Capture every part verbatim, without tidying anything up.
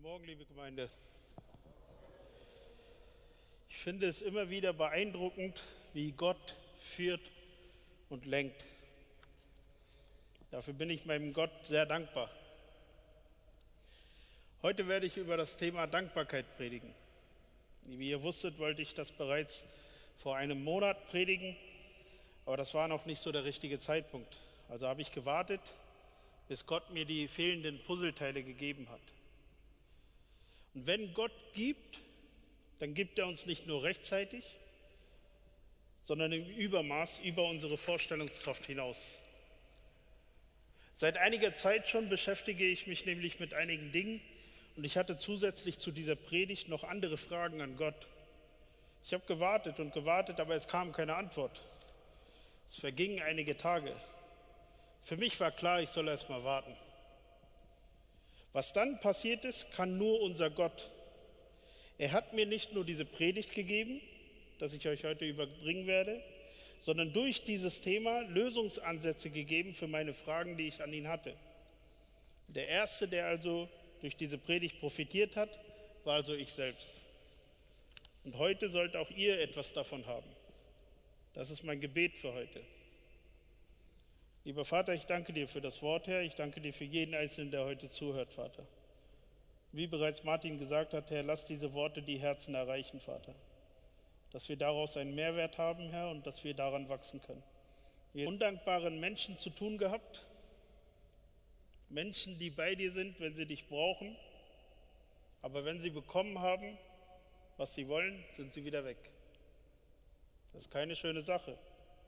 Morgen, liebe Gemeinde. Ich finde es immer wieder beeindruckend, wie Gott führt und lenkt. Dafür bin ich meinem Gott sehr dankbar. Heute werde ich über das Thema Dankbarkeit predigen. Wie ihr wusstet, wollte ich das bereits vor einem Monat predigen, aber das war noch nicht so der richtige Zeitpunkt. Also habe ich gewartet, bis Gott mir die fehlenden Puzzleteile gegeben hat. Und wenn Gott gibt, dann gibt er uns nicht nur rechtzeitig, sondern im Übermaß über unsere Vorstellungskraft hinaus. Seit einiger Zeit schon beschäftige ich mich nämlich mit einigen Dingen und ich hatte zusätzlich zu dieser Predigt noch andere Fragen an Gott. Ich habe gewartet und gewartet, aber es kam keine Antwort. Es vergingen einige Tage. Für mich war klar, ich soll erst mal warten. Was dann passiert ist, kann nur unser Gott. Er hat mir nicht nur diese Predigt gegeben, das ich euch heute überbringen werde, sondern durch dieses Thema Lösungsansätze gegeben für meine Fragen, die ich an ihn hatte. Der Erste, der also durch diese Predigt profitiert hat, war also ich selbst. Und heute sollt auch ihr etwas davon haben. Das ist mein Gebet für heute. Lieber Vater, ich danke dir für das Wort, Herr. Ich danke dir für jeden Einzelnen, der heute zuhört, Vater. Wie bereits Martin gesagt hat, Herr, lass diese Worte die Herzen erreichen, Vater. Dass wir daraus einen Mehrwert haben, Herr, und dass wir daran wachsen können. Wir haben mit undankbaren Menschen zu tun gehabt. Menschen, die bei dir sind, wenn sie dich brauchen. Aber wenn sie bekommen haben, was sie wollen, sind sie wieder weg. Das ist keine schöne Sache.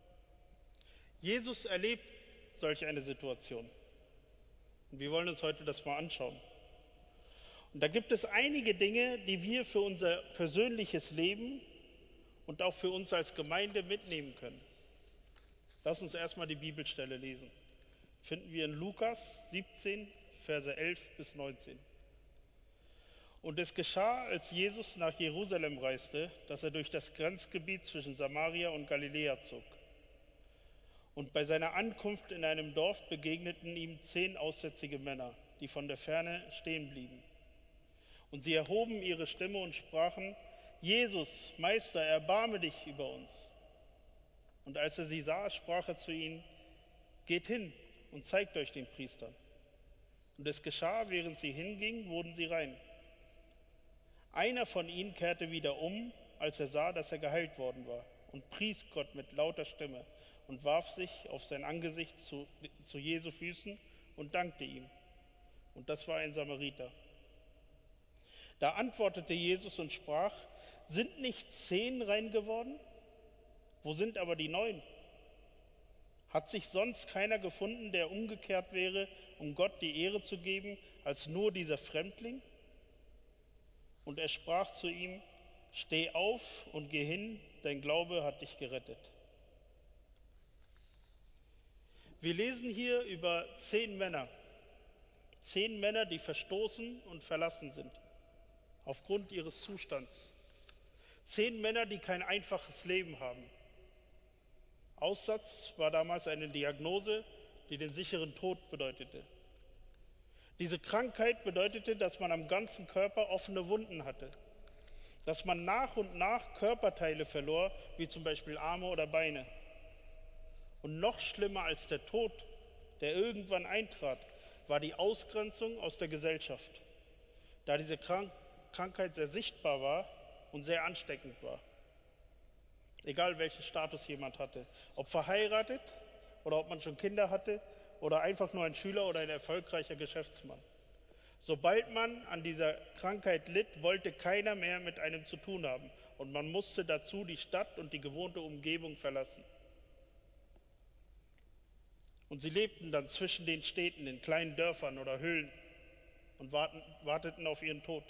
Jesus erlebt solch eine Situation. Und wir wollen uns heute das mal anschauen. Und da gibt es einige Dinge, die wir für unser persönliches Leben und auch für uns als Gemeinde mitnehmen können. Lass uns erstmal die Bibelstelle lesen. Finden wir in Lukas siebzehn, Verse elf bis neunzehn. Und es geschah, als Jesus nach Jerusalem reiste, dass er durch das Grenzgebiet zwischen Samaria und Galiläa zog. Und bei seiner Ankunft in einem Dorf begegneten ihm zehn aussätzige Männer, die von der Ferne stehen blieben. Und sie erhoben ihre Stimme und sprachen: Jesus, Meister, erbarme dich über uns. Und als er sie sah, sprach er zu ihnen: Geht hin und zeigt euch den Priestern. Und es geschah, während sie hingingen, wurden sie rein. Einer von ihnen kehrte wieder um, als er sah, dass er geheilt worden war, und pries Gott mit lauter Stimme und warf sich auf sein Angesicht zu, zu Jesu Füßen und dankte ihm. Und das war ein Samariter. Da antwortete Jesus und sprach: Sind nicht zehn rein geworden? Wo sind aber die neun? Hat sich sonst keiner gefunden, der umgekehrt wäre, um Gott die Ehre zu geben, als nur dieser Fremdling? Und er sprach zu ihm: Steh auf und geh hin, dein Glaube hat dich gerettet. Wir lesen hier über zehn Männer, zehn Männer, die verstoßen und verlassen sind, aufgrund ihres Zustands. Zehn Männer, die kein einfaches Leben haben. Aussatz war damals eine Diagnose, die den sicheren Tod bedeutete. Diese Krankheit bedeutete, dass man am ganzen Körper offene Wunden hatte, dass man nach und nach Körperteile verlor, wie zum Beispiel Arme oder Beine. Und noch schlimmer als der Tod, der irgendwann eintrat, war die Ausgrenzung aus der Gesellschaft, da diese Krank- Krankheit sehr sichtbar war und sehr ansteckend war. Egal welchen Status jemand hatte, ob verheiratet oder ob man schon Kinder hatte oder einfach nur ein Schüler oder ein erfolgreicher Geschäftsmann. Sobald man an dieser Krankheit litt, wollte keiner mehr mit einem zu tun haben und man musste dazu die Stadt und die gewohnte Umgebung verlassen. Und sie lebten dann zwischen den Städten, in kleinen Dörfern oder Höhlen und warten, warteten auf ihren Tod.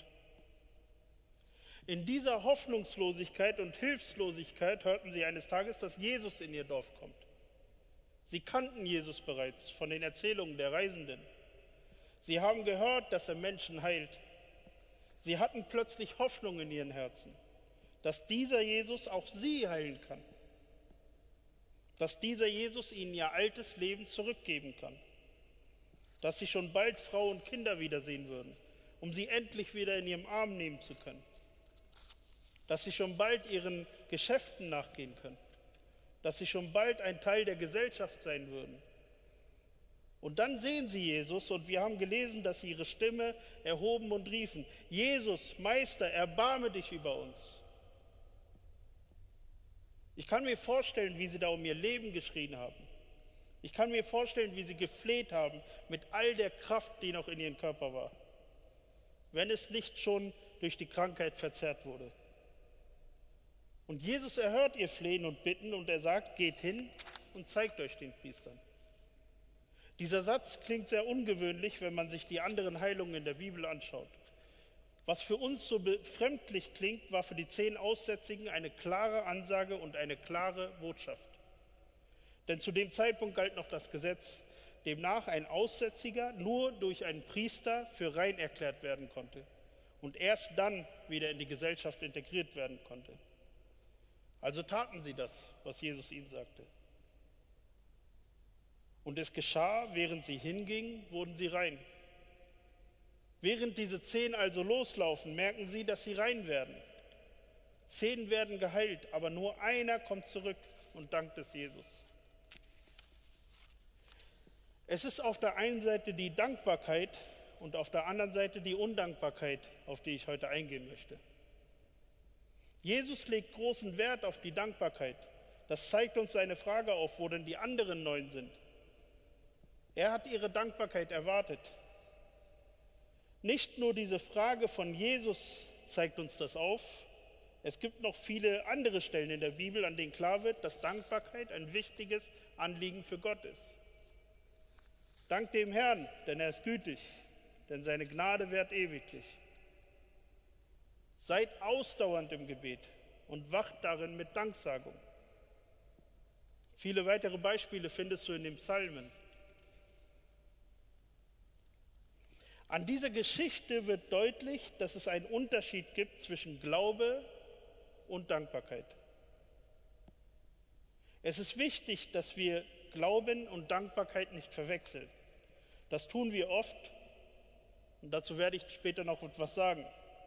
In dieser Hoffnungslosigkeit und Hilflosigkeit hörten sie eines Tages, dass Jesus in ihr Dorf kommt. Sie kannten Jesus bereits von den Erzählungen der Reisenden. Sie haben gehört, dass er Menschen heilt. Sie hatten plötzlich Hoffnung in ihren Herzen, dass dieser Jesus auch sie heilen kann. Dass dieser Jesus ihnen ihr altes Leben zurückgeben kann. Dass sie schon bald Frau und Kinder wiedersehen würden um sie endlich wieder in ihrem Arm nehmen zu können. Dass sie schon bald ihren Geschäften nachgehen können. Dass sie schon bald ein Teil der Gesellschaft sein würden. Und dann sehen sie Jesus und wir haben gelesen, dass sie ihre Stimme erhoben und riefen: Jesus, Meister, erbarme dich über uns. Ich kann mir vorstellen, wie sie da um ihr Leben geschrien haben. Ich kann mir vorstellen, wie sie gefleht haben mit all der Kraft, die noch in ihrem Körper war, wenn es nicht schon durch die Krankheit verzerrt wurde. Und Jesus erhört ihr Flehen und Bitten und er sagt: Geht hin und zeigt euch den Priestern. Dieser Satz klingt sehr ungewöhnlich, wenn man sich die anderen Heilungen in der Bibel anschaut. Was für uns so befremdlich klingt, war für die zehn Aussätzigen eine klare Ansage und eine klare Botschaft. Denn zu dem Zeitpunkt galt noch das Gesetz, demnach ein Aussätziger nur durch einen Priester für rein erklärt werden konnte und erst dann wieder in die Gesellschaft integriert werden konnte. Also taten sie das, was Jesus ihnen sagte. Und es geschah, während sie hingingen, wurden sie rein. Während diese zehn also loslaufen, merken sie, dass sie rein werden. Zehn werden geheilt, aber nur einer kommt zurück und dankt es Jesus. Es ist auf der einen Seite die Dankbarkeit und auf der anderen Seite die Undankbarkeit, auf die ich heute eingehen möchte. Jesus legt großen Wert auf die Dankbarkeit. Das zeigt uns seine Frage auf, wo denn die anderen neun sind. Er hat ihre Dankbarkeit erwartet. Nicht nur diese Frage von Jesus zeigt uns das auf, es gibt noch viele andere Stellen in der Bibel, an denen klar wird, dass Dankbarkeit ein wichtiges Anliegen für Gott ist. Dankt dem Herrn, denn er ist gütig, denn seine Gnade währt ewiglich. Seid ausdauernd im Gebet und wacht darin mit Danksagung. Viele weitere Beispiele findest du in den Psalmen. An dieser Geschichte wird deutlich, dass es einen Unterschied gibt zwischen Glaube und Dankbarkeit. Es ist wichtig, dass wir Glauben und Dankbarkeit nicht verwechseln. Das tun wir oft und dazu werde ich später noch etwas sagen.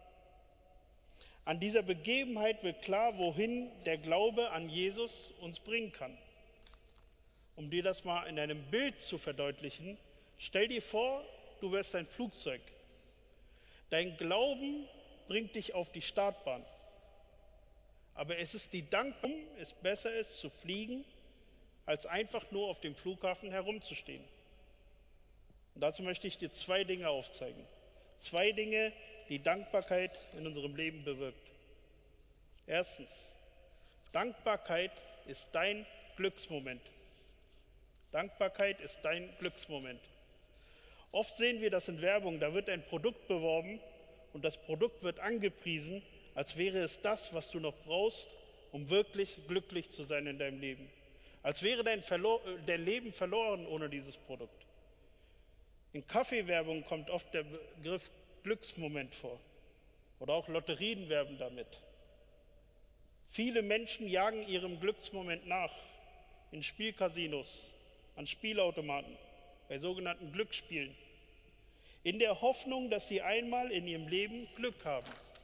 An dieser Begebenheit wird klar, wohin der Glaube an Jesus uns bringen kann. Um dir das mal in einem Bild zu verdeutlichen, stell dir vor, du wärst ein Flugzeug. Dein Glauben bringt dich auf die Startbahn. Aber es ist die Dankbarkeit, es besser ist zu fliegen, als einfach nur auf dem Flughafen herumzustehen. Und dazu möchte ich dir zwei Dinge aufzeigen. Zwei Dinge, die Dankbarkeit in unserem Leben bewirkt. Erstens, Dankbarkeit ist dein Glücksmoment. Dankbarkeit ist dein Glücksmoment. Oft sehen wir das in Werbung, da wird ein Produkt beworben und das Produkt wird angepriesen, als wäre es das, was du noch brauchst, um wirklich glücklich zu sein in deinem Leben. Als wäre dein, Verlo- dein Leben verloren ohne dieses Produkt. In Kaffeewerbung kommt oft der Begriff Glücksmoment vor. Oder auch Lotterien werben damit. Viele Menschen jagen ihrem Glücksmoment nach. In Spielcasinos, an Spielautomaten, bei sogenannten Glücksspielen. In der Hoffnung, dass sie einmal in ihrem Leben Glück haben.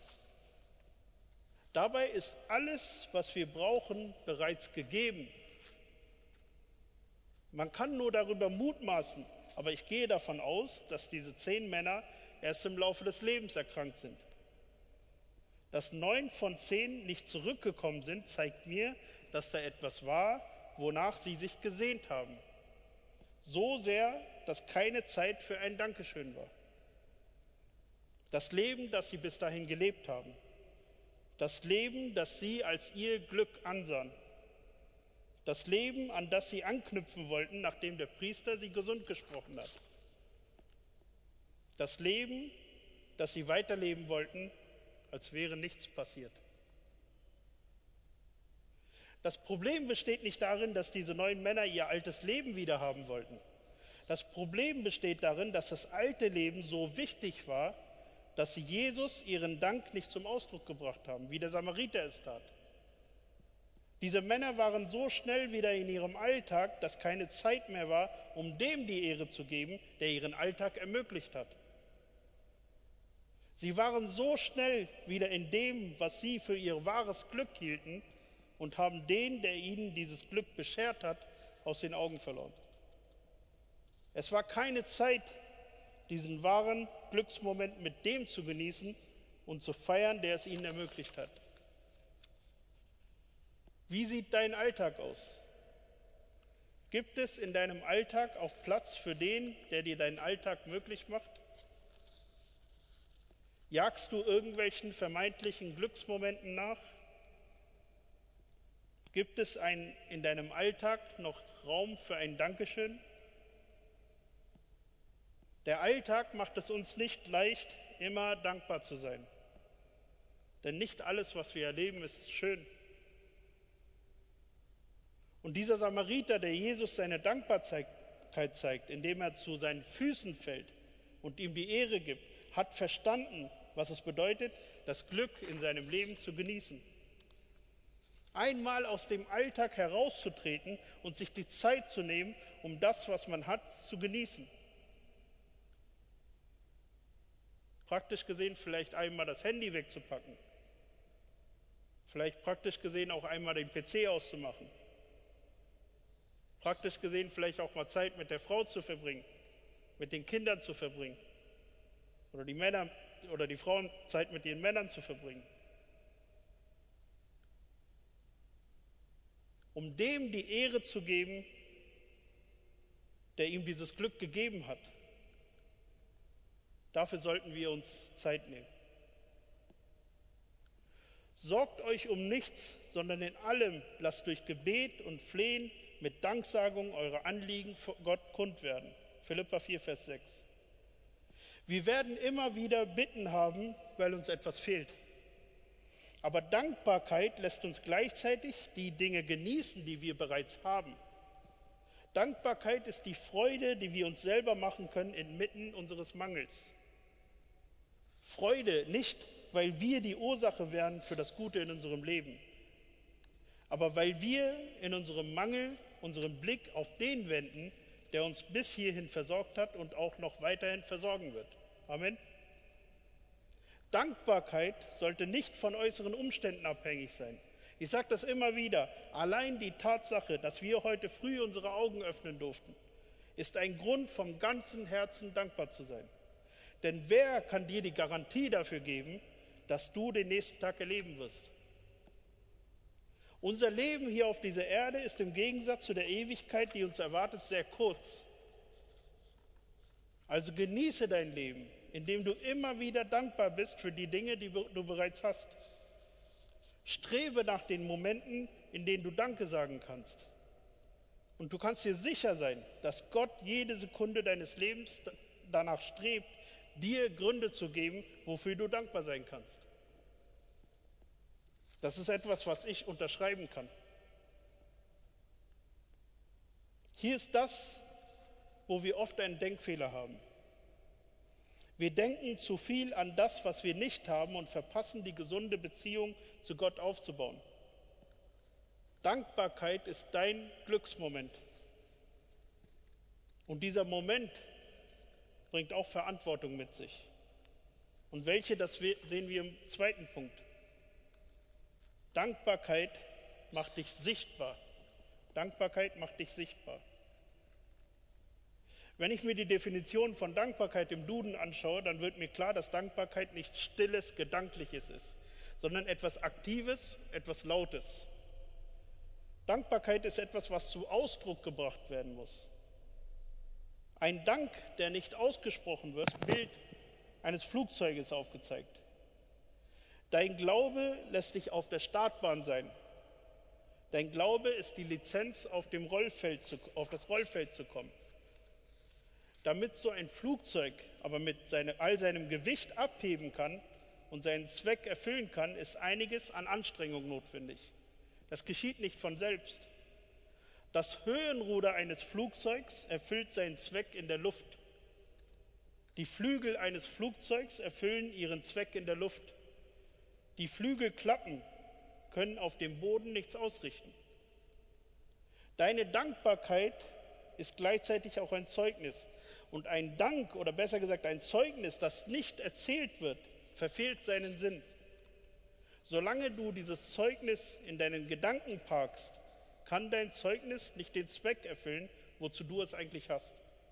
Dabei ist alles, was wir brauchen, bereits gegeben. Man kann nur darüber mutmaßen, aber ich gehe davon aus, dass diese zehn Männer erst im Laufe des Lebens erkrankt sind. Dass neun von zehn nicht zurückgekommen sind, zeigt mir, dass da etwas war, wonach sie sich gesehnt haben. So sehr, dass keine Zeit für ein Dankeschön war. Das Leben, das sie bis dahin gelebt haben. Das Leben, das sie als ihr Glück ansahen. Das Leben, an das sie anknüpfen wollten, nachdem der Priester sie gesund gesprochen hat. Das Leben, das sie weiterleben wollten, als wäre nichts passiert. Das Problem besteht nicht darin, dass diese neun Männer ihr altes Leben wieder haben wollten. Das Problem besteht darin, dass das alte Leben so wichtig war, dass sie Jesus ihren Dank nicht zum Ausdruck gebracht haben, wie der Samariter es tat. Diese Männer waren so schnell wieder in ihrem Alltag, dass keine Zeit mehr war, um dem die Ehre zu geben, der ihren Alltag ermöglicht hat. Sie waren so schnell wieder in dem, was sie für ihr wahres Glück hielten, und haben den, der ihnen dieses Glück beschert hat, aus den Augen verloren. Es war keine Zeit, diesen wahren Glücksmoment mit dem zu genießen und zu feiern, der es ihnen ermöglicht hat. Wie sieht dein Alltag aus? Gibt es in deinem Alltag auch Platz für den, der dir deinen Alltag möglich macht? Jagst du irgendwelchen vermeintlichen Glücksmomenten nach? Gibt es ein, in deinem Alltag noch Raum für ein Dankeschön? Der Alltag macht es uns nicht leicht, immer dankbar zu sein. Denn nicht alles, was wir erleben, ist schön. Und dieser Samariter, der Jesus seine Dankbarkeit zeigt, indem er zu seinen Füßen fällt und ihm die Ehre gibt, hat verstanden, was es bedeutet, das Glück in seinem Leben zu genießen. Einmal aus dem Alltag herauszutreten und sich die Zeit zu nehmen, um das, was man hat, zu genießen. Praktisch gesehen vielleicht einmal das Handy wegzupacken. Vielleicht praktisch gesehen auch einmal den P C auszumachen. Praktisch gesehen vielleicht auch mal Zeit mit der Frau zu verbringen, mit den Kindern zu verbringen. Oder die Männer oder die Frauen Zeit mit ihren Männern zu verbringen. Um dem die Ehre zu geben, der ihm dieses Glück gegeben hat. Dafür sollten wir uns Zeit nehmen. Sorgt euch um nichts, sondern in allem lasst durch Gebet und Flehen mit Danksagung eure Anliegen vor Gott kund werden. Philipper vier, Vers sechs. Wir werden immer wieder Bitten haben, weil uns etwas fehlt. Aber Dankbarkeit lässt uns gleichzeitig die Dinge genießen, die wir bereits haben. Dankbarkeit ist die Freude, die wir uns selber machen können inmitten unseres Mangels. Freude nicht, weil wir die Ursache wären für das Gute in unserem Leben, aber weil wir in unserem Mangel unseren Blick auf den wenden, der uns bis hierhin versorgt hat und auch noch weiterhin versorgen wird. Amen. Dankbarkeit sollte nicht von äußeren Umständen abhängig sein. Ich sage das immer wieder, allein die Tatsache, dass wir heute früh unsere Augen öffnen durften, ist ein Grund, vom ganzen Herzen dankbar zu sein. Denn wer kann dir die Garantie dafür geben, dass du den nächsten Tag erleben wirst? Unser Leben hier auf dieser Erde ist im Gegensatz zu der Ewigkeit, die uns erwartet, sehr kurz. Also genieße dein Leben, indem du immer wieder dankbar bist für die Dinge, die du bereits hast. Strebe nach den Momenten, in denen du Danke sagen kannst. Und du kannst dir sicher sein, dass Gott jede Sekunde deines Lebens danach strebt, dir Gründe zu geben, wofür du dankbar sein kannst. Das ist etwas, was ich unterschreiben kann. Hier ist das, wo wir oft einen Denkfehler haben. Wir denken zu viel an das, was wir nicht haben, und verpassen, die gesunde Beziehung zu Gott aufzubauen. Dankbarkeit ist dein Glücksmoment. Und dieser Moment bringt auch Verantwortung mit sich. Und welche, das sehen wir im zweiten Punkt. Dankbarkeit macht dich sichtbar. Dankbarkeit macht dich sichtbar. Wenn ich mir die Definition von Dankbarkeit im Duden anschaue, dann wird mir klar, dass Dankbarkeit nicht stilles, Gedankliches ist, sondern etwas Aktives, etwas Lautes. Dankbarkeit ist etwas, was zu Ausdruck gebracht werden muss. Ein Dank, der nicht ausgesprochen wird, das Bild eines Flugzeuges aufgezeigt. Dein Glaube lässt dich auf der Startbahn sein. Dein Glaube ist die Lizenz, auf, dem Rollfeld zu, auf das Rollfeld zu kommen. Damit so ein Flugzeug aber mit seine, all seinem Gewicht abheben kann und seinen Zweck erfüllen kann, ist einiges an Anstrengung notwendig. Das geschieht nicht von selbst. Das Höhenruder eines Flugzeugs erfüllt seinen Zweck in der Luft. Die Flügel eines Flugzeugs erfüllen ihren Zweck in der Luft. Die Flügelklappen können auf dem Boden nichts ausrichten. Deine Dankbarkeit ist gleichzeitig auch ein Zeugnis. Und ein Dank, oder besser gesagt ein Zeugnis, das nicht erzählt wird, verfehlt seinen Sinn. Solange du dieses Zeugnis in deinen Gedanken parkst, kann dein Zeugnis nicht den Zweck erfüllen, wozu du es eigentlich hast.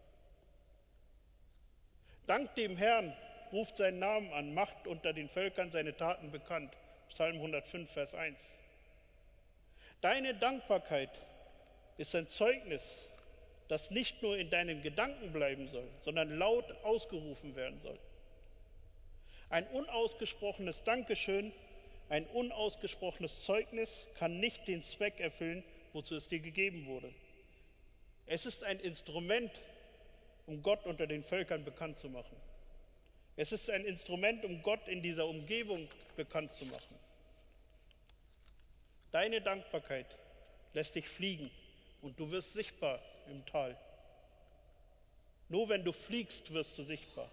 Dank dem Herrn, ruft seinen Namen an, macht unter den Völkern seine Taten bekannt. Psalm hundertfünf, Vers eins. Deine Dankbarkeit ist ein Zeugnis, das nicht nur in deinen Gedanken bleiben soll, sondern laut ausgerufen werden soll. Ein unausgesprochenes Dankeschön, ein unausgesprochenes Zeugnis kann nicht den Zweck erfüllen, wozu es dir gegeben wurde. Es ist ein Instrument, um Gott unter den Völkern bekannt zu machen. Es ist ein Instrument, um Gott in dieser Umgebung bekannt zu machen. Deine Dankbarkeit lässt dich fliegen und du wirst sichtbar im Tal. Nur wenn du fliegst, wirst du sichtbar.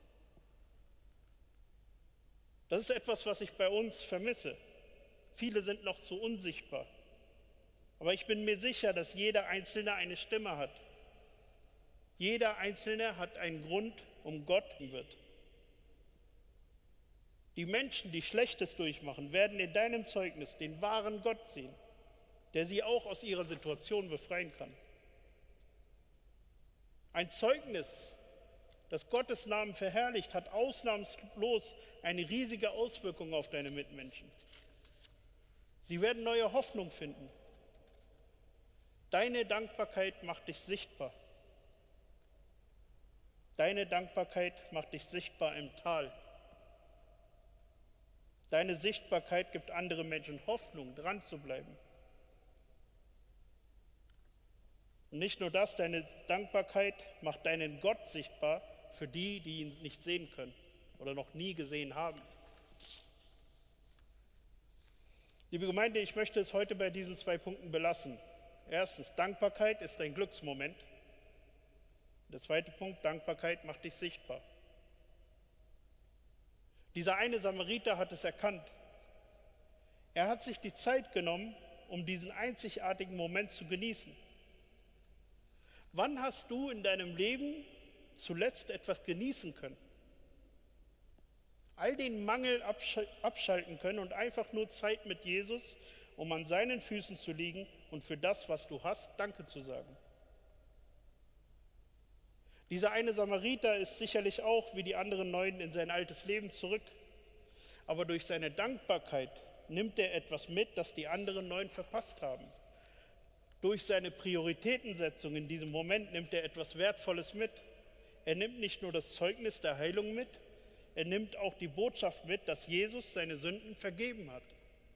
Das ist etwas, was ich bei uns vermisse. Viele sind noch zu unsichtbar. Aber ich bin mir sicher, dass jeder Einzelne eine Stimme hat. Jeder Einzelne hat einen Grund, um Gott wird. Die Menschen, die Schlechtes durchmachen, werden in deinem Zeugnis den wahren Gott sehen, der sie auch aus ihrer Situation befreien kann. Ein Zeugnis, das Gottes Namen verherrlicht, hat ausnahmslos eine riesige Auswirkung auf deine Mitmenschen. Sie werden neue Hoffnung finden. Deine Dankbarkeit macht dich sichtbar. Deine Dankbarkeit macht dich sichtbar im Tal. Deine Sichtbarkeit gibt anderen Menschen Hoffnung, dran zu bleiben. Und nicht nur das, deine Dankbarkeit macht deinen Gott sichtbar für die, die ihn nicht sehen können oder noch nie gesehen haben. Liebe Gemeinde, ich möchte es heute bei diesen zwei Punkten belassen. Erstens, Dankbarkeit ist ein Glücksmoment. Der zweite Punkt, Dankbarkeit macht dich sichtbar. Dieser eine Samariter hat es erkannt. Er hat sich die Zeit genommen, um diesen einzigartigen Moment zu genießen. Wann hast du in deinem Leben zuletzt etwas genießen können? All den Mangel abschalten können und einfach nur Zeit mit Jesus, um an seinen Füßen zu liegen und für das, was du hast, Danke zu sagen. Dieser eine Samariter ist sicherlich auch wie die anderen Neun in sein altes Leben zurück. Aber durch seine Dankbarkeit nimmt er etwas mit, das die anderen Neun verpasst haben. Durch seine Prioritätensetzung in diesem Moment nimmt er etwas Wertvolles mit. Er nimmt nicht nur das Zeugnis der Heilung mit, er nimmt auch die Botschaft mit, dass Jesus seine Sünden vergeben hat.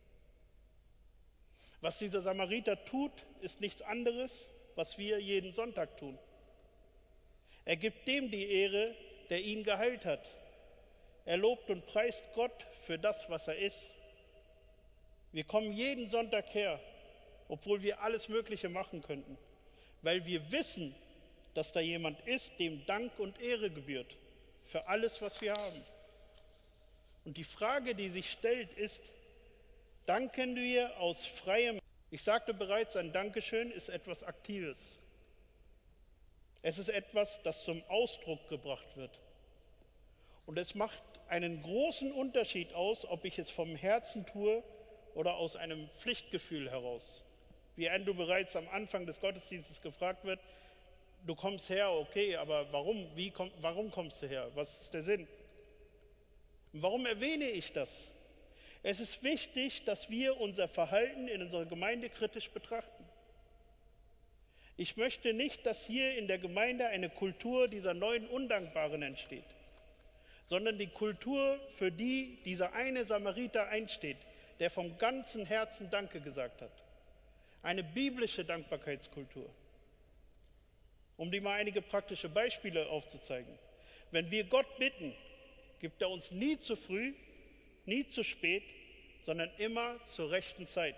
Was dieser Samariter tut, ist nichts anderes, was wir jeden Sonntag tun. Er gibt dem die Ehre, der ihn geheilt hat. Er lobt und preist Gott für das, was er ist. Wir kommen jeden Sonntag her, obwohl wir alles Mögliche machen könnten, weil wir wissen, dass da jemand ist, dem Dank und Ehre gebührt für alles, was wir haben. Und die Frage, die sich stellt, ist, danken wir aus freiem... Ich sagte bereits, ein Dankeschön ist etwas Aktives. Es ist etwas, das zum Ausdruck gebracht wird. Und es macht einen großen Unterschied aus, ob ich es vom Herzen tue oder aus einem Pflichtgefühl heraus. Wie Andrew bereits am Anfang des Gottesdienstes gefragt wird, du kommst her, okay, aber warum, wie komm, warum kommst du her? Was ist der Sinn? Und warum erwähne ich das? Es ist wichtig, dass wir unser Verhalten in unserer Gemeinde kritisch betrachten. Ich möchte nicht, dass hier in der Gemeinde eine Kultur dieser neuen Undankbaren entsteht, sondern die Kultur, für die dieser eine Samariter einsteht, der vom ganzen Herzen Danke gesagt hat. Eine biblische Dankbarkeitskultur. Um dir mal einige praktische Beispiele aufzuzeigen. Wenn wir Gott bitten, gibt er uns nie zu früh, nie zu spät, sondern immer zur rechten Zeit.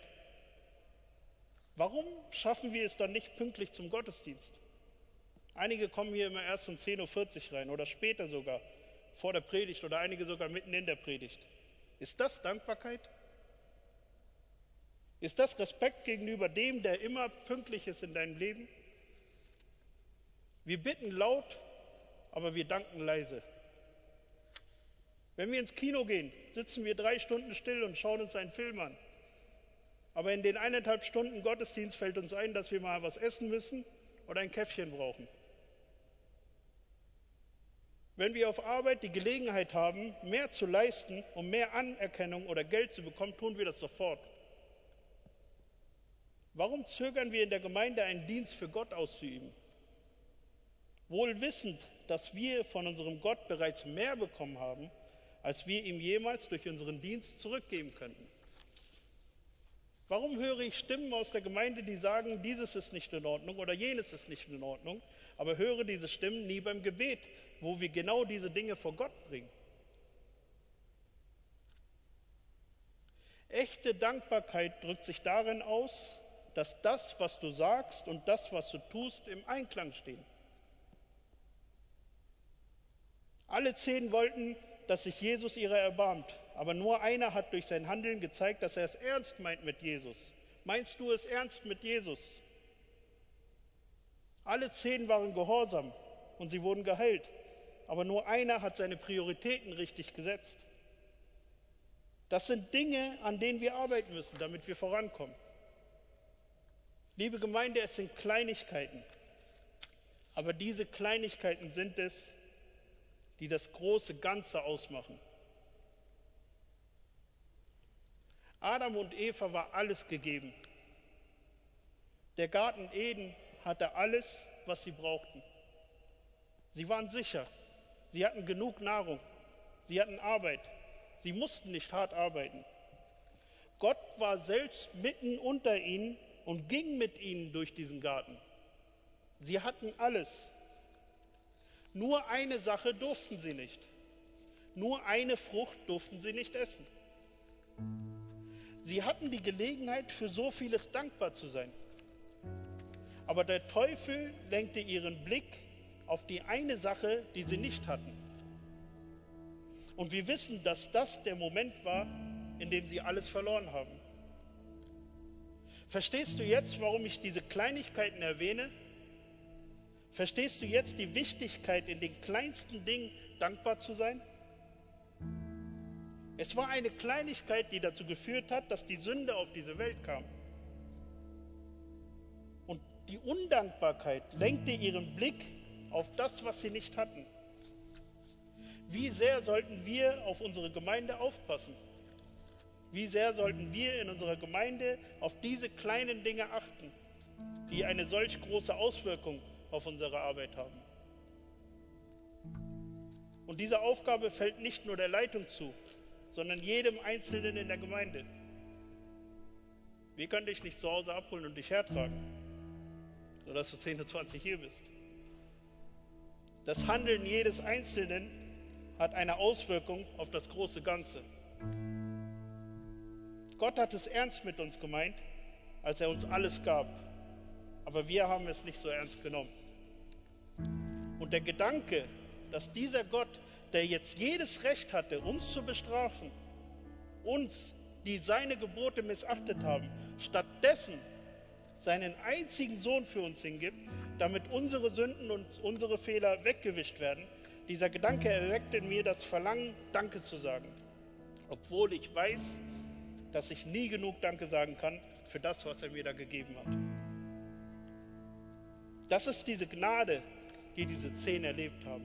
Warum schaffen wir es dann nicht pünktlich zum Gottesdienst? Einige kommen hier immer erst um zehn Uhr vierzig rein oder später sogar, vor der Predigt oder einige sogar mitten in der Predigt. Ist das Dankbarkeit? Ist das Respekt gegenüber dem, der immer pünktlich ist in deinem Leben? Wir bitten laut, aber wir danken leise. Wenn wir ins Kino gehen, sitzen wir drei Stunden still und schauen uns einen Film an. Aber in den eineinhalb Stunden Gottesdienst fällt uns ein, dass wir mal was essen müssen oder ein Käffchen brauchen. Wenn wir auf Arbeit die Gelegenheit haben, mehr zu leisten, um mehr Anerkennung oder Geld zu bekommen, tun wir das sofort. Warum zögern wir in der Gemeinde, einen Dienst für Gott auszuüben? Wohl wissend, dass wir von unserem Gott bereits mehr bekommen haben, als wir ihm jemals durch unseren Dienst zurückgeben könnten. Warum höre ich Stimmen aus der Gemeinde, die sagen, dieses ist nicht in Ordnung oder jenes ist nicht in Ordnung, aber höre diese Stimmen nie beim Gebet, wo wir genau diese Dinge vor Gott bringen? Echte Dankbarkeit drückt sich darin aus, dass das, was du sagst und das, was du tust, im Einklang stehen. Alle zehn wollten, dass sich Jesus ihrer erbarmt, aber nur einer hat durch sein Handeln gezeigt, dass er es ernst meint mit Jesus. Meinst du es ernst mit Jesus? Alle zehn waren gehorsam und sie wurden geheilt, aber nur einer hat seine Prioritäten richtig gesetzt. Das sind Dinge, an denen wir arbeiten müssen, damit wir vorankommen. Liebe Gemeinde, es sind Kleinigkeiten, aber diese Kleinigkeiten sind es, die das große Ganze ausmachen. Adam und Eva war alles gegeben. Der Garten Eden hatte alles, was sie brauchten. Sie waren sicher, sie hatten genug Nahrung, sie hatten Arbeit, sie mussten nicht hart arbeiten. Gott war selbst mitten unter ihnen und ging mit ihnen durch diesen Garten. Sie hatten alles. Nur eine Sache durften sie nicht. Nur eine Frucht durften sie nicht essen. Sie hatten die Gelegenheit, für so vieles dankbar zu sein. Aber der Teufel lenkte ihren Blick auf die eine Sache, die sie nicht hatten. Und wir wissen, dass das der Moment war, in dem sie alles verloren haben. Verstehst du jetzt, warum ich diese Kleinigkeiten erwähne? Verstehst du jetzt die Wichtigkeit, in den kleinsten Dingen dankbar zu sein? Es war eine Kleinigkeit, die dazu geführt hat, dass die Sünde auf diese Welt kam. Und die Undankbarkeit lenkte ihren Blick auf das, was sie nicht hatten. Wie sehr sollten wir auf unsere Gemeinde aufpassen? Wie sehr sollten wir in unserer Gemeinde auf diese kleinen Dinge achten, die eine solch große Auswirkung auf unsere Arbeit haben? Und diese Aufgabe fällt nicht nur der Leitung zu, sondern jedem Einzelnen in der Gemeinde. Wir können dich nicht zu Hause abholen und dich hertragen, sodass du zehn Uhr zwanzig hier bist. Das Handeln jedes Einzelnen hat eine Auswirkung auf das große Ganze. Gott hat es ernst mit uns gemeint, als er uns alles gab, aber wir haben es nicht so ernst genommen. Und der Gedanke, dass dieser Gott, der jetzt jedes Recht hatte, uns zu bestrafen, uns, die seine Gebote missachtet haben, stattdessen seinen einzigen Sohn für uns hingibt, damit unsere Sünden und unsere Fehler weggewischt werden, dieser Gedanke erweckt in mir das Verlangen, Danke zu sagen, obwohl ich weiß, dass ich nie genug Danke sagen kann für das, was er mir da gegeben hat. Das ist diese Gnade, die diese zehn erlebt haben.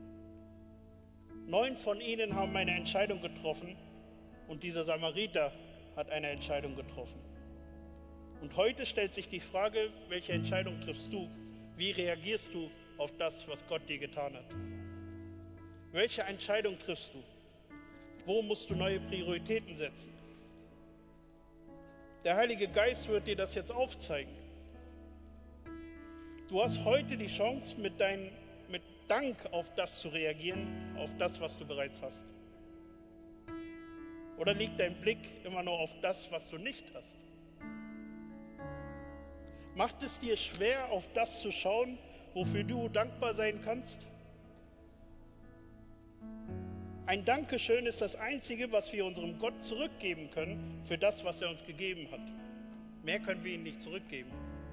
Neun von ihnen haben eine Entscheidung getroffen und dieser Samariter hat eine Entscheidung getroffen. Und heute stellt sich die Frage, welche Entscheidung triffst du? Wie reagierst du auf das, was Gott dir getan hat? Welche Entscheidung triffst du? Wo musst du neue Prioritäten setzen? Der Heilige Geist wird dir das jetzt aufzeigen. Du hast heute die Chance, mit, dein, mit Dank auf das zu reagieren, auf das, was du bereits hast. Oder liegt dein Blick immer nur auf das, was du nicht hast? Macht es dir schwer, auf das zu schauen, wofür du dankbar sein kannst? Ein Dankeschön ist das Einzige, was wir unserem Gott zurückgeben können für das, was er uns gegeben hat. Mehr können wir ihm nicht zurückgeben.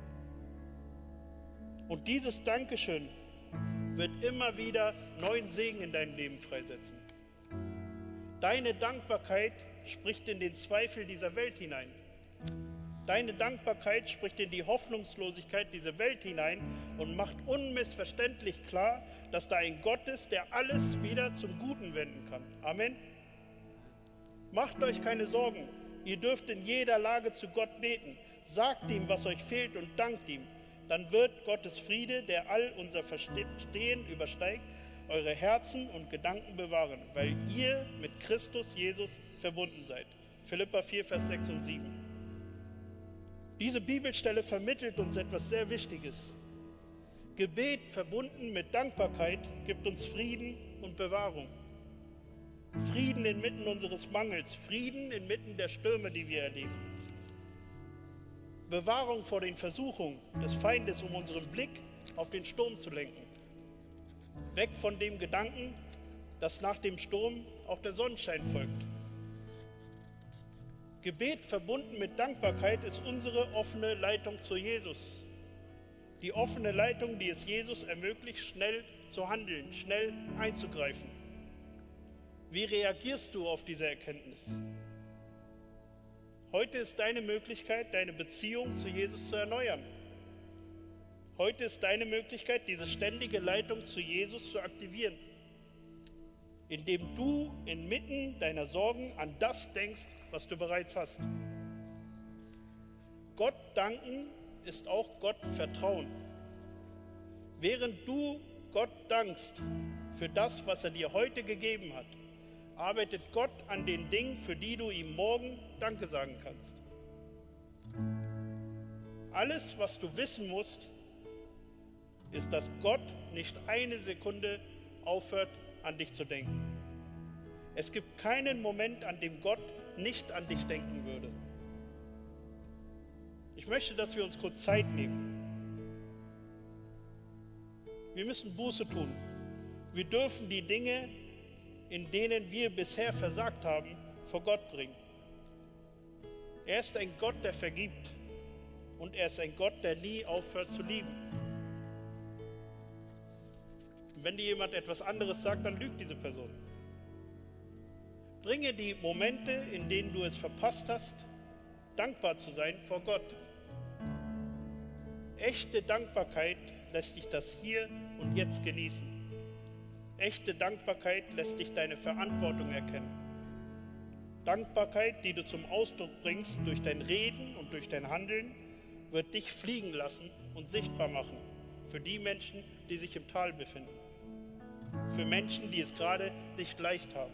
Und dieses Dankeschön wird immer wieder neuen Segen in deinem Leben freisetzen. Deine Dankbarkeit spricht in den Zweifel dieser Welt hinein. Deine Dankbarkeit spricht in die Hoffnungslosigkeit dieser Welt hinein und macht unmissverständlich klar, dass da ein Gott ist, der alles wieder zum Guten wenden kann. Amen. Macht euch keine Sorgen. Ihr dürft in jeder Lage zu Gott beten. Sagt ihm, was euch fehlt und dankt ihm. Dann wird Gottes Friede, der all unser Verstehen übersteigt, eure Herzen und Gedanken bewahren, weil ihr mit Christus Jesus verbunden seid. Philipper vier, Vers sechs und sieben. Diese Bibelstelle vermittelt uns etwas sehr Wichtiges. Gebet verbunden mit Dankbarkeit gibt uns Frieden und Bewahrung. Frieden inmitten unseres Mangels, Frieden inmitten der Stürme, die wir erleben. Bewahrung vor den Versuchungen des Feindes, um unseren Blick auf den Sturm zu lenken. Weg von dem Gedanken, dass nach dem Sturm auch der Sonnenschein folgt. Gebet verbunden mit Dankbarkeit ist unsere offene Leitung zu Jesus. Die offene Leitung, die es Jesus ermöglicht, schnell zu handeln, schnell einzugreifen. Wie reagierst du auf diese Erkenntnis? Heute ist deine Möglichkeit, deine Beziehung zu Jesus zu erneuern. Heute ist deine Möglichkeit, diese ständige Leitung zu Jesus zu aktivieren, indem du inmitten deiner Sorgen an das denkst, was du bereits hast. Gott danken ist auch Gott vertrauen. Während du Gott dankst für das, was er dir heute gegeben hat, arbeitet Gott an den Dingen, für die du ihm morgen Danke sagen kannst. Alles, was du wissen musst, ist, dass Gott nicht eine Sekunde aufhört, an dich zu denken. Es gibt keinen Moment, an dem Gott nicht an dich denken würde. Ich möchte, dass wir uns kurz Zeit nehmen. Wir müssen Buße tun. Wir dürfen die Dinge, in denen wir bisher versagt haben, vor Gott bringen. Er ist ein Gott, der vergibt. Und er ist ein Gott, der nie aufhört zu lieben. Und wenn dir jemand etwas anderes sagt, dann lügt diese Person. Bringe die Momente, in denen du es verpasst hast, dankbar zu sein vor Gott. Echte Dankbarkeit lässt dich das hier und jetzt genießen. Echte Dankbarkeit lässt dich deine Verantwortung erkennen. Dankbarkeit, die du zum Ausdruck bringst durch dein Reden und durch dein Handeln, wird dich fliegen lassen und sichtbar machen für die Menschen, die sich im Tal befinden. Für Menschen, die es gerade nicht leicht haben.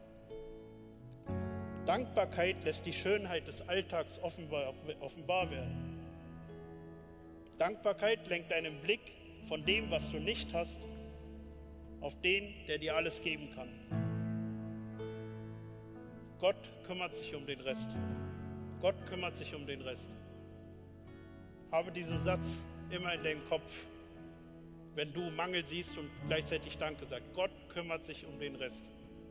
Dankbarkeit lässt die Schönheit des Alltags offenbar, offenbar werden. Dankbarkeit lenkt deinen Blick von dem, was du nicht hast, auf den, der dir alles geben kann. Gott kümmert sich um den Rest. Gott kümmert sich um den Rest. Habe diesen Satz immer in deinem Kopf, wenn du Mangel siehst und gleichzeitig Danke sagst. Gott kümmert sich um den Rest.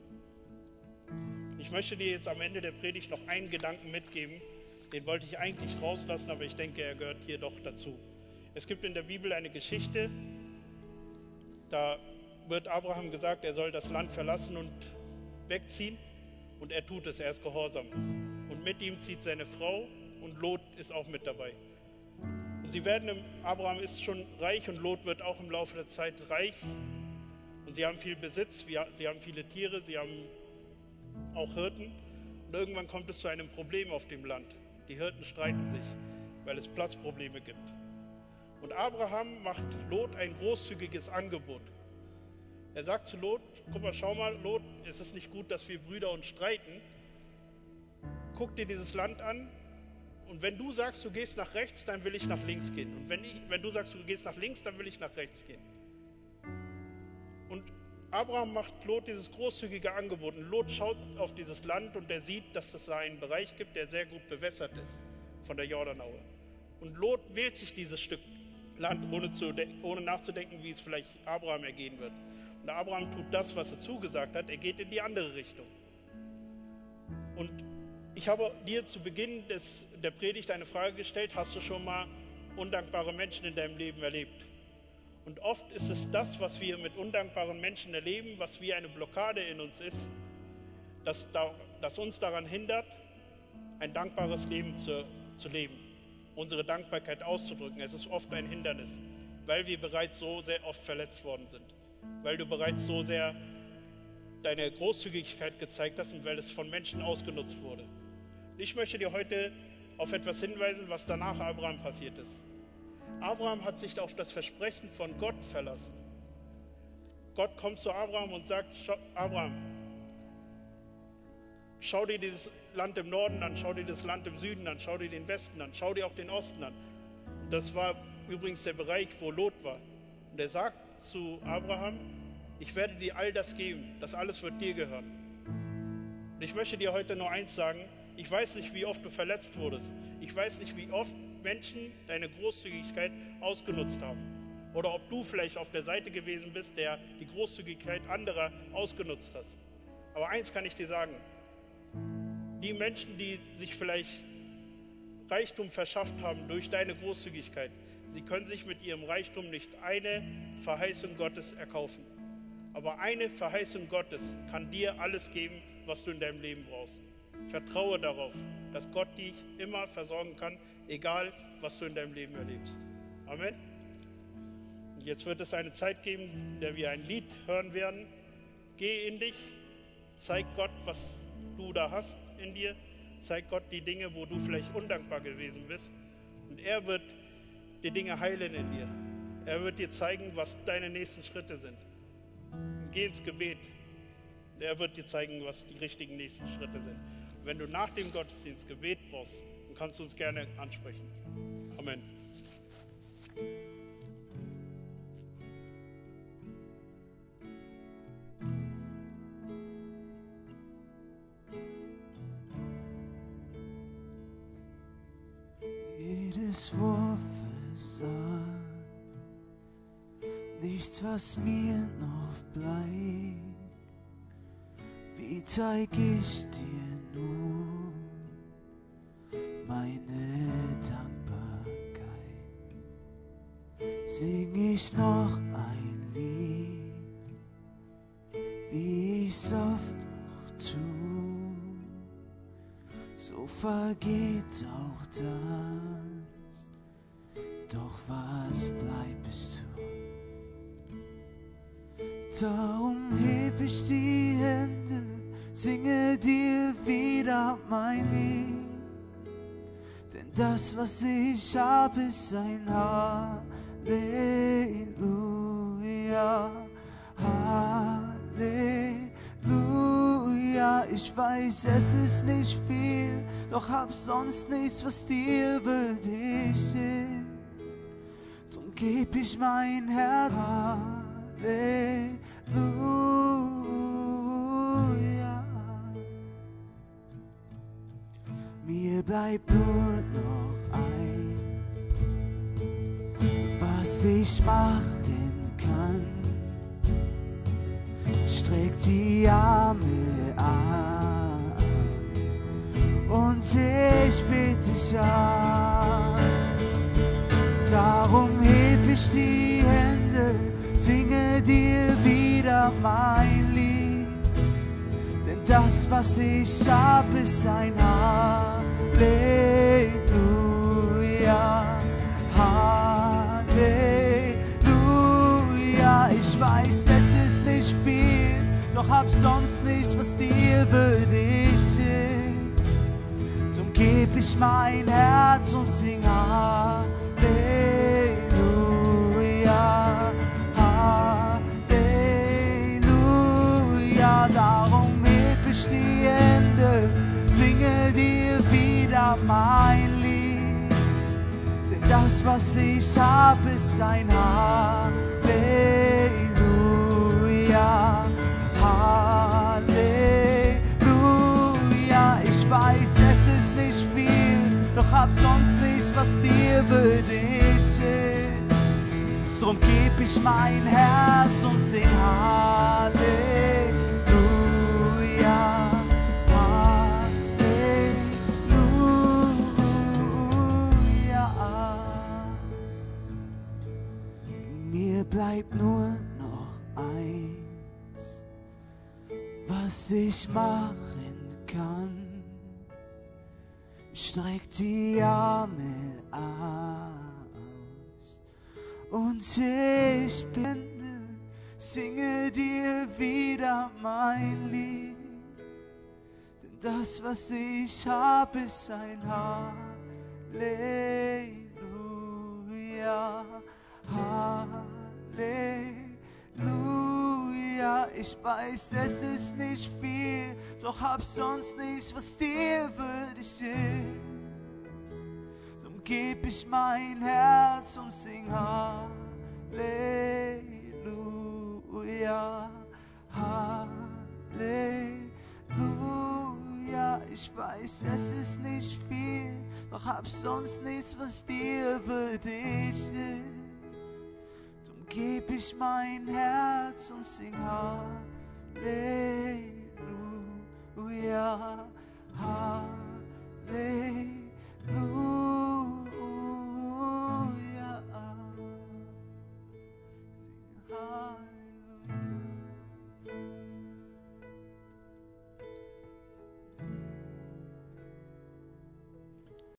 Ich möchte dir jetzt am Ende der Predigt noch einen Gedanken mitgeben. Den wollte ich eigentlich rauslassen, aber ich denke, er gehört hier doch dazu. Es gibt in der Bibel eine Geschichte, da wird Abraham gesagt, er soll das Land verlassen und wegziehen. Und er tut es, er ist gehorsam. Und mit ihm zieht seine Frau und Lot ist auch mit dabei. Und sie werden, im, Abraham ist schon reich und Lot wird auch im Laufe der Zeit reich. Und sie haben viel Besitz, sie haben viele Tiere, sie haben auch Hirten. Und irgendwann kommt es zu einem Problem auf dem Land. Die Hirten streiten sich, weil es Platzprobleme gibt. Und Abraham macht Lot ein großzügiges Angebot. Er sagt zu Lot, guck mal, schau mal, Lot, es ist nicht gut, dass wir Brüder uns streiten. Guck dir dieses Land an und wenn du sagst, du gehst nach rechts, dann will ich nach links gehen. Und wenn, ich, wenn du sagst, du gehst nach links, dann will ich nach rechts gehen. Und Abraham macht Lot dieses großzügige Angebot. Und Lot schaut auf dieses Land und er sieht, dass es da einen Bereich gibt, der sehr gut bewässert ist von der Jordanaue. Und Lot wählt sich dieses Stück Land, ohne, zu, ohne nachzudenken, wie es vielleicht Abraham ergehen wird. Und Abraham tut das, was er zugesagt hat, er geht in die andere Richtung. Und ich habe dir zu Beginn des, der Predigt eine Frage gestellt, hast du schon mal undankbare Menschen in deinem Leben erlebt? Und oft ist es das, was wir mit undankbaren Menschen erleben, was wie eine Blockade in uns ist, das, das uns daran hindert, ein dankbares Leben zu, zu leben, unsere Dankbarkeit auszudrücken. Es ist oft ein Hindernis, weil wir bereits so sehr oft verletzt worden sind, weil du bereits so sehr deine Großzügigkeit gezeigt hast und weil es von Menschen ausgenutzt wurde. Ich möchte dir heute auf etwas hinweisen, was danach Abraham passiert ist. Abraham hat sich auf das Versprechen von Gott verlassen. Gott kommt zu Abraham und sagt, Abraham, schau dir dieses Land im Norden an, schau dir das Land im Süden an, schau dir den Westen an, schau dir auch den Osten an. Und das war übrigens der Bereich, wo Lot war. Und er sagt zu Abraham, ich werde dir all das geben, das alles wird dir gehören. Und ich möchte dir heute nur eins sagen, ich weiß nicht, wie oft du verletzt wurdest. Ich weiß nicht, wie oft Menschen deine Großzügigkeit ausgenutzt haben. Oder ob du vielleicht auf der Seite gewesen bist, der die Großzügigkeit anderer ausgenutzt hast. Aber eins kann ich dir sagen, die Menschen, die sich vielleicht Reichtum verschafft haben durch deine Großzügigkeit, sie können sich mit ihrem Reichtum nicht eine Verheißung Gottes erkaufen. Aber eine Verheißung Gottes kann dir alles geben, was du in deinem Leben brauchst. Vertraue darauf, dass Gott dich immer versorgen kann, egal was du in deinem Leben erlebst. Amen. Und jetzt wird es eine Zeit geben, in der wir ein Lied hören werden. Geh in dich, zeig Gott, was du da hast in dir. Zeig Gott die Dinge, wo du vielleicht undankbar gewesen bist. Und er wird die Dinge heilen in dir. Er wird dir zeigen, was deine nächsten Schritte sind. Geh ins Gebet. Er wird dir zeigen, was die richtigen nächsten Schritte sind. Und wenn du nach dem Gottesdienst Gebet brauchst, dann kannst du uns gerne ansprechen. Amen. Jedes Wort versagt, nichts, was mir noch bleibt. Wie zeig ich dir nun meine Dankbarkeit? Sing ich noch ein Lied, wie ich's oft noch tu, so vergeht auch das, doch was bleibt es du? Darum heb ich die Hände, singe dir wieder mein Lied. Denn das, was ich hab, ist ein Halleluja, Halleluja. Ich weiß, es ist nicht viel, doch hab sonst nichts, was dir würdig ist. Drum geb ich mein Herz, Halleluja. Mir bleibt nur noch eins, was ich machen kann. Streck die Arme aus und ich bete dich an. Darum heb ich die Hände, singe dir wieder mein Lied, denn das, was ich hab, ist ein Halleluja, Halleluja. Ich weiß, es ist nicht viel, doch hab sonst nichts, was dir würdig ist. Drum geb ich mein Herz und sing Halleluja, Halleluja. Darum heb ich die Hände, singe dir wieder mein Lied, denn das, was ich hab, ist ein Halleluja, Halleluja. Ich weiß, es ist nicht viel, doch hab sonst nichts, was dir würdig ist. Drum geb ich mein Herz und sing Halleluja, Halleluja. Mir bleibt nur noch eins, was ich mache kann. Streck die Arme aus und ich bin, singe dir wieder mein Lied. Denn das, was ich habe, ist ein Halleluja, Halleluja. Ich weiß, es ist nicht viel, doch hab sonst nichts, was dir würdig ist. Drum geb ich mein Herz und sing Halleluja, Halleluja. Ich weiß, es ist nicht viel, doch hab sonst nichts, was dir würdig ist. Drum geb ich mein Herz und sing Halleluja, Halleluja. Sing Halleluja.